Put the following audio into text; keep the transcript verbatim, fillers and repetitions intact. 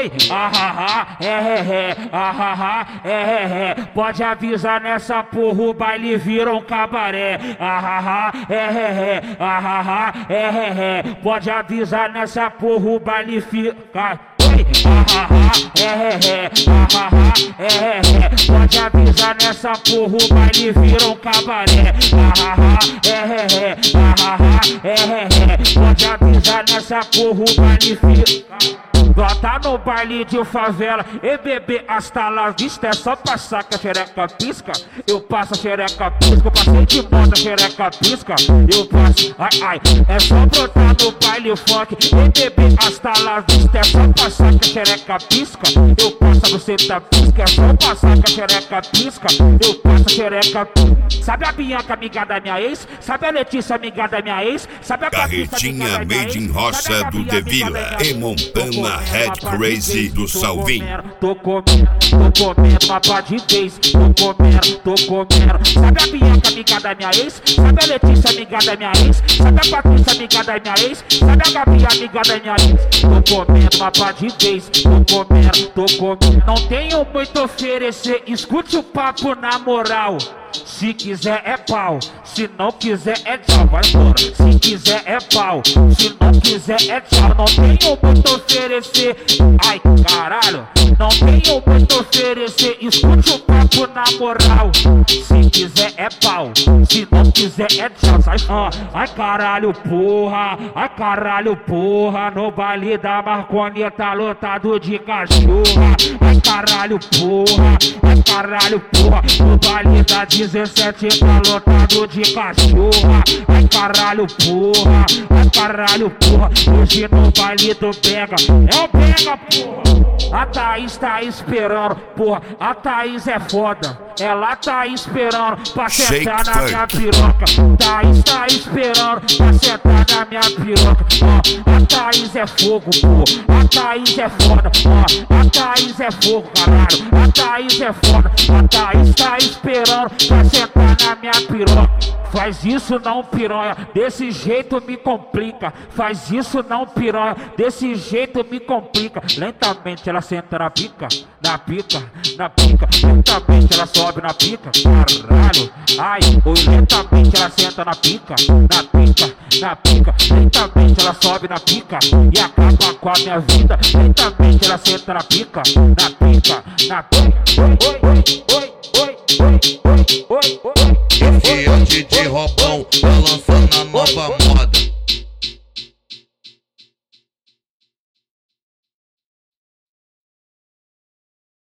oi, ah, é, é, é, ah, é, é, é. Pode avisar nessa porra, o baile vira um cabaré. Ah, é, é, é, ah, é, é, é. Pode avisar nessa porra, o baile fica. É, é, é, ah, é, é, é. Pode avisar nessa porra, o baile vira um cabaré. Ah, é, é, é, ah, é, é, é. Pode avisar nessa porra, o baile fica. Bota no baile de favela, e bebê hasta la vista. É só passar que a xereca pisca. Eu passo a xereca pisca, eu passei de moto, a xereca pisca. Eu passo, ai, ai. É só brotar no baile funk, e bebê hasta la vista. É só passar que a xereca pisca. Eu passo, você tá pisca. É só passar que a xereca pisca. Eu passo a xereca pisca. Sabe a Bianca, amiga da minha ex? Sabe a Letícia, amiga da minha ex? Sabe a Carretinha Made in Roça do De Vila e Montana Red Crazy do Salvinho. Tô comendo, tô comendo uma pá de vez. Tô comendo, tô comendo. Sabe a Bianca, amiga da minha ex? Sabe a Letícia, amiga da minha ex? Sabe a Patrícia, amiga da minha ex? Sabe a Gabi, amiga da minha ex? Tô comendo uma pá de vez. Tô comendo, tô comendo. Não tenho muito a oferecer, escute o papo na moral. Se quiser é pau, se não quiser é tchau, vai embora. Se quiser é pau, se não quiser é tchau. Não tenho muito a oferecer, ai caralho. Não tenho muito a oferecer, escute o papo na moral. Se quiser é pau, se não quiser é tchau, sai fora. Ai caralho porra, ai caralho porra. No baile da Marconi tá lotado de cachorra. Ai caralho porra, ai caralho porra. No baile da dezessete tá lotado de cachorra. Ai caralho porra, ai caralho porra. Hoje no baile do pega, é o pega porra. A Thaís tá esperando, porra, a Thaís é foda. Ela tá esperando pra sentar na minha piroca. Thaís tá esperando pra sentar na minha piroca. Ó, a Thaís é fogo, porra, a Thaís é foda. Ó, a Thaís é fogo, caralho, a Thaís é foda. A Thaís tá esperando pra sentar na minha piroca. Faz isso não piranha, desse jeito me complica. Faz isso não piranha, desse jeito me complica. Lentamente ela senta na pica, na pica, na pica. Lentamente ela sobe na pica, caralho. Ai, oi, lentamente ela senta na pica, na pica, na pica. Lentamente ela sobe na pica e acaba com a minha vida. Lentamente ela senta na pica, na pica, na pica. Oi, oi, oi, oi, oi, oi, oi, oi. Esse é o D J Robão, balançando a nova